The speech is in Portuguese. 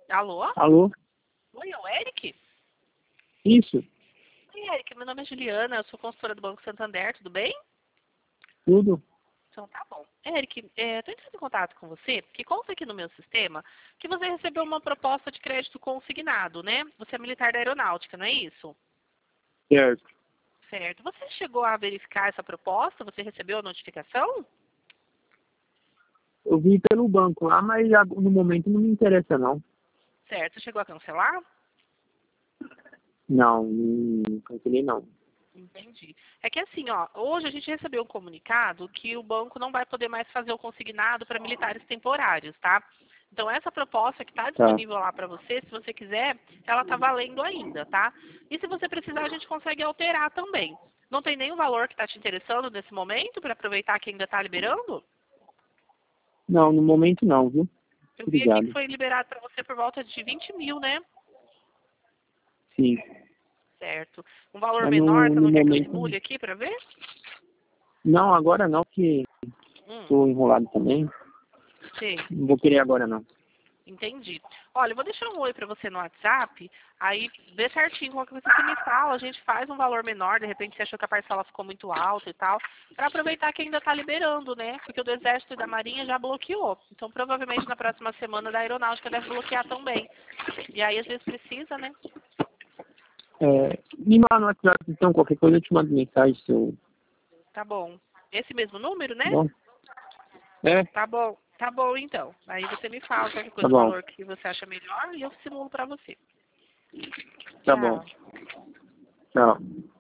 Alô? Alô? Oi, é o Eric? Isso, Oi, Eric, meu nome é Juliana, eu sou consultora do Banco Santander, tudo bem? tudo. Então tá bom. Eric, estou entrando em contato com você, porque consta aqui no meu sistema que você recebeu uma proposta de crédito consignado, né? Você é militar da aeronáutica, não é isso? Certo. Certo. Você chegou a verificar essa proposta? Você recebeu a notificação? Eu vi pelo banco lá, mas no momento não me interessa não. Certo. Chegou a cancelar? Não cancelei não. Entendi. É que assim, ó, hoje a gente recebeu um comunicado que o banco não vai poder mais fazer o consignado para militares temporários, tá? Então essa proposta que está Tá. disponível lá para você, se você quiser, ela está valendo ainda, tá? E se você precisar, a gente consegue alterar também. Não tem nenhum valor que está te interessando nesse momento para aproveitar que ainda está liberando? Não, no momento não, viu? Eu vi aqui que Obrigado. foi liberado para você por volta de 20 mil, né? Sim. Certo. Um valor Mas menor, você no não quer que eu momento. simule aqui para ver? Não, agora não, porque Hum, estou enrolado também. sim. Não vou querer agora não. Entendi. Olha, eu vou deixar um oi para você no WhatsApp, aí vê certinho qualquer coisa que você me fala, a gente faz um valor menor, de repente você achou que a parcela ficou muito alta e tal, para aproveitar que ainda está liberando, né? Porque o do Exército e da Marinha já bloqueou. Então provavelmente na próxima semana da Aeronáutica deve bloquear também. E aí às vezes precisa, né? Me manda no WhatsApp, então, qualquer coisa eu te mando mensagem, seu. Tá bom. Esse mesmo número, né? Tá bom? É, Tá bom. Tá bom então. Aí você me fala qualquer tá coisa, o bom. valor que você acha melhor e eu simulo para você. Tá bom. Tchau. Tchau.